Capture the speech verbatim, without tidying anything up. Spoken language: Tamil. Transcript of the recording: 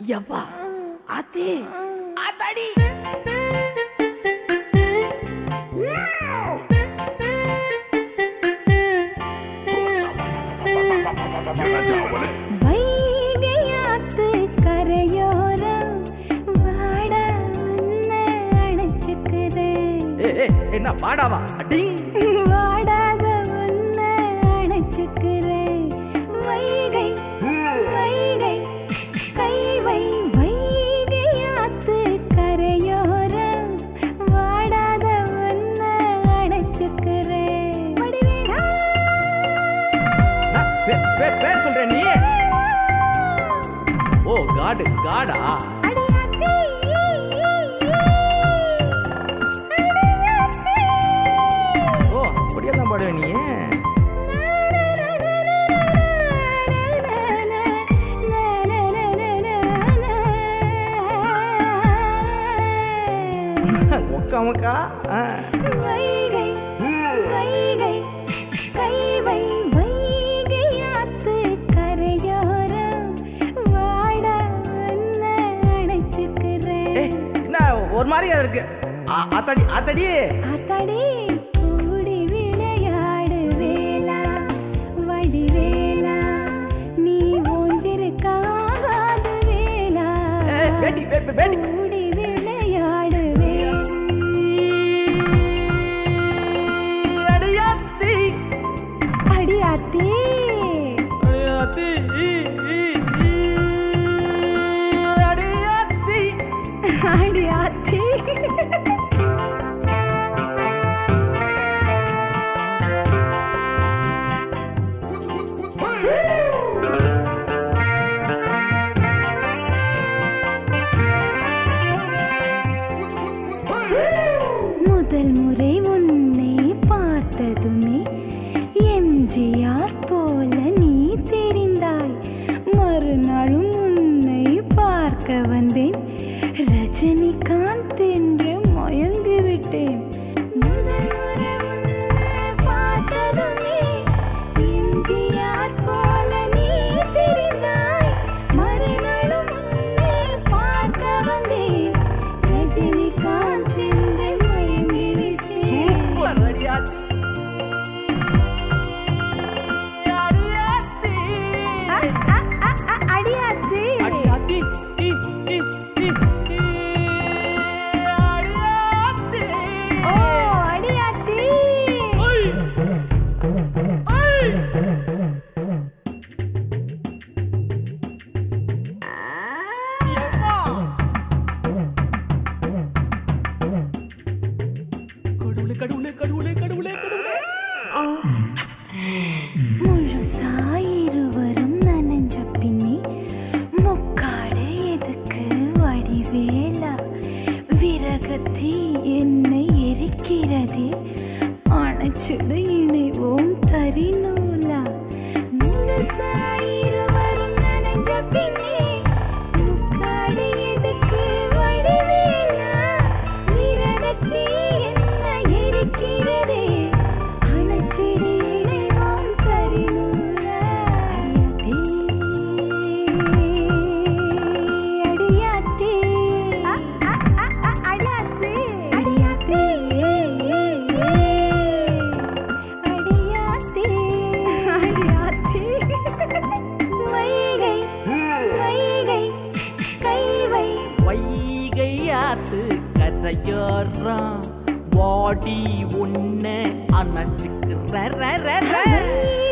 யப்பா ஆத்தி ஆத்தாடி வைகையாத்து கரையோரம் வாட உன்னை அணைச்சுக்குது. என்ன பாடாவா அடி வாடாத உன்னை அணைச்சுக்குறேன். வைகை வைகை கைவை வைகையாத்து கரையோரம் வாடாத உன்னை அணைச்சுக்குறேன். வடிவேலா பேர் சொல்ற நீ? ஓ காடு காடா? ஓ அப்படியெல்லாம் பாடுவே நீ? ஒக்கா மக்கா வைகை வைகை கைவை வைகையாத்து கரையோரம் வாட உன்னை அணைச்சுக்குறேன். என்ன ஒரு மாதிரியா இருக்கு? ஆத்தாடி ஆத்தாடி ஆத்தாடி கூடி விளையாடு வேலா வடிவேலா நீ ஒன்றிருக்காகாது வேலா. வேண்டி வேண்டி கூடி விளையாடு வேலா. அடியாத்தி அடியாத்தி அடியாத்தி அடியாத்தி அடியாத்தி முதல் முறை உன்னை பார்த்ததுமே எம்ஜிஆர் போல நீ தெரிந்தாய். மறுநாளும் உன்னை பார்க்க வந்தேன். ரஜினிகாந்த் என்று மயங்கி விட்டேன். முதல் முறை உன்னை பார்த்ததுமே எம்ஜிஆர் போல நீ தெரிந்தாய். மறுநாளும் உன்னை பார்க்க வந்தேன். ரஜினிகாந்த் என்று மயங்கி விட்டேன். அடியாத்தி அடியாத்தி அடியாத்தி ஓ அடியாத்தி கடவுளே கடவுளே கடவுளே கடவுளே கடவுளே முழுசா இருவரும் நனைஞ்ச பின்னே முக்காடு எதுக்கு வடிவேலா? விரகத்தி என்னை எரிக்கிறதே அணைச்சிடு இணைவோம் தரிநூலா. முழுசா இருவரும் நனைஞ்ச பின்னே முக்காடு எதுக்கு வடிவேலா? விரகத்தி என்னை எரிக்கிறதே அணைச்சிடு இணைவோம் தரிநூலா. அடியாத்தி அடியாத்தி அடியாத்தி அடியாத்தி அடியாத்தி வைகை வைகை கைவை வைகையாத்து கரையோரம் வாடி உன்னை அணைச்சுக்கிற